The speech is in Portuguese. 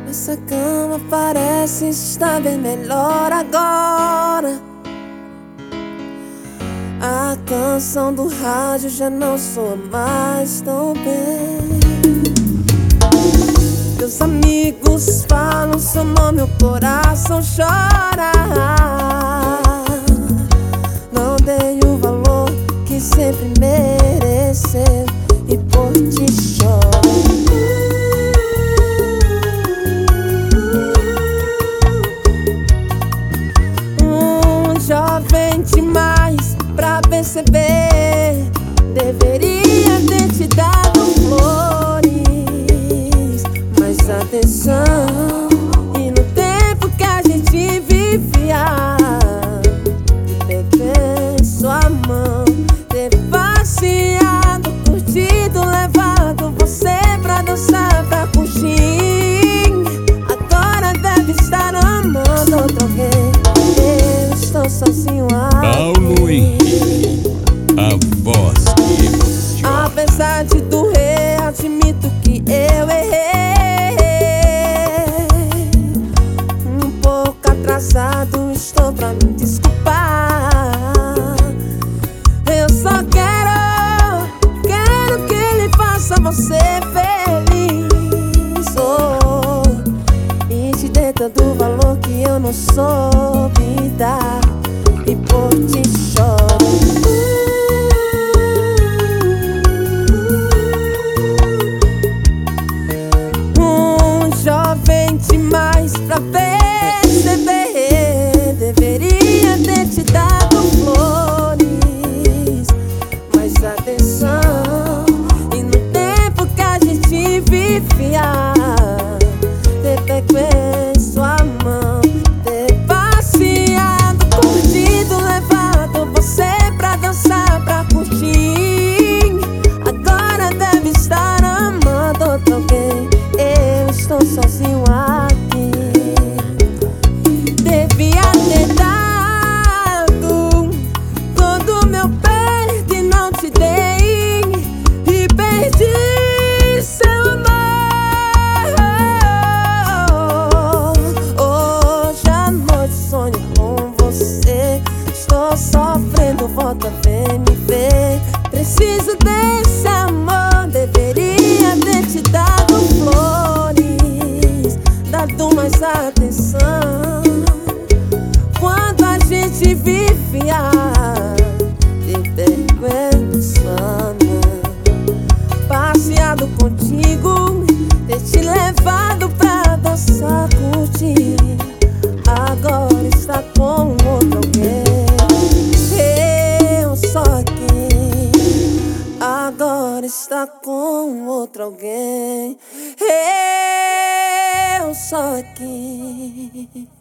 Essa cama parece estar bem melhor agora. A canção do rádio já não soa mais tão bem. Meus amigos falam seu nome, o coração chora. Não dei o valor que sempre mereceu e por ti choro. Jovem demais pra perceber, deveria ter te dado flores, mais atenção. E no tempo que a gente vivia, peguei sua mão, ter passeado, curtido, levado você pra dançar, pra curtir. Agora deve estar amando outro alguém. Estou sozinho aqui. Paulo Henrique, a voz que emociona. Apesar de doer, admito que eu errei. Um pouco atrasado estou pra me desculpar. Eu só quero que ele faça você feliz. Oh, e te dê tanto valor que eu não soube dar, e por ti choro. Jovem demais pra perceber, deveria ter te dado flores, mais atenção. E no tempo que a gente vivia, ter pego em sua mão, ter passeado, curtido, levado você pra dançar, pra curtir. Agora deve estar amando outro alguém. Eu estou sozinho aqui. Devia ter dado todo o meu perto e não te dei, e perdi seu amor. Hoje à noite sonho com você. Estou sofrendo, volta, vem me ver. Preciso desse amor. Deveria ter te dado flores, dado mais atenção. Quando a gente vivia, te pego em sua mão, passeado contigo, ter te levado pra dançar, curtir. Agora está com outro alguém. Eu só aqui. Agora está com outro alguém. Eu só aqui.